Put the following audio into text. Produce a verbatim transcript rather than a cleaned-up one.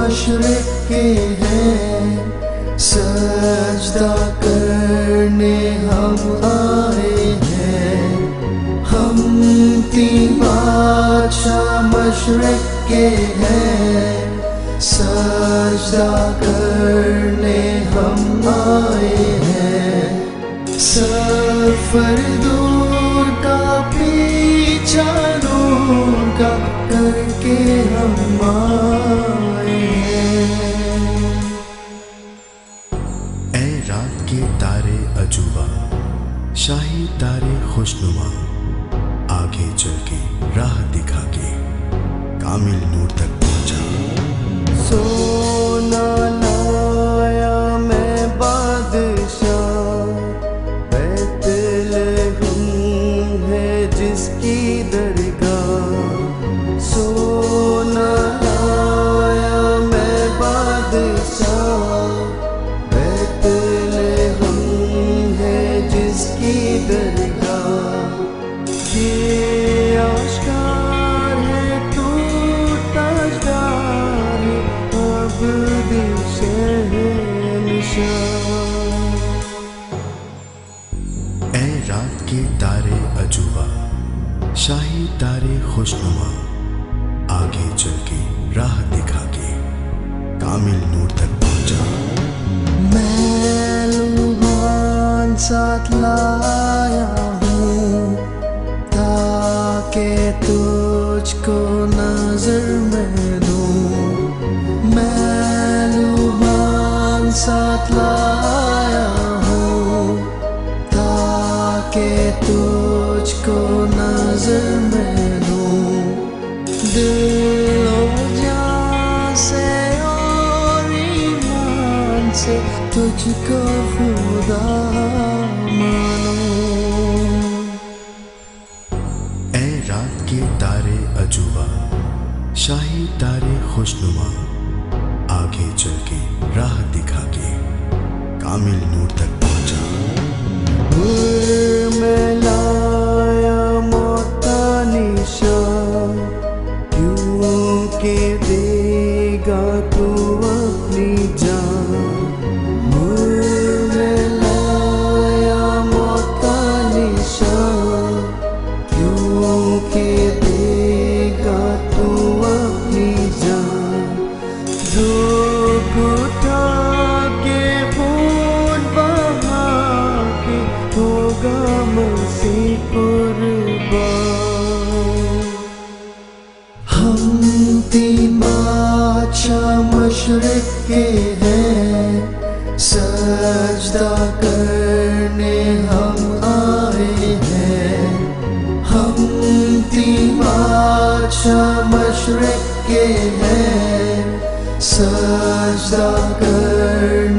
मशरिक़ के हैं, सजदा करने हम आए हैं। हम तीन बादशाह मशरिक़ के हैं, सजदा करने हम आए हैं। सफर दूर का पीछा नूर का करके हम आए हैं। ऐ रात के तारे अजूबा, शाही तारे खुशनुमा, आगे चल के राह दिखा के कामिल नूर तक पहुंचा। सोना लाया मैं बादशाह, बैतलहम है जिसकी दरगाह। सोना लाया मैं बादशाह, बैतलहम है जिसकी दरगाह। ये आश्कार है तू ताजदार है, अब्द शहंशाह। ऐ रात के तारे अजूबा, शाही तारे खुशनुमा, आगे चल के राह दिखा के कामिल नूर तक पहुंचा। मैं लुभान साथ लाया हूँ, ताकि तुझको नजर में दूँ। मैं लुभान साथ लाया हूँ, ताकि तुझको नजर में दूँ। दिल और जान से और ईमान से तुझको खुदा मानो। ऐ रात के तारे अजूबा, शाही तारे खुशनुमा, आगे चल के राह दिखा के कामिल नूर तक पहुंचा। मैं लाया मौत का निशान, क्योंकि देगा तू अपनी जान। मैं लाया मौत का निशान, क्योंकि देगा तू अपनी जान। दुख उठा के खून बहा के होगा मसीह कुर्बान। हम तीन बादशाह मशरिक़ के हैं, सजदा करने हम आए हैं। हम तीन बादशाह मशरिक़ के हैं, सजदा कर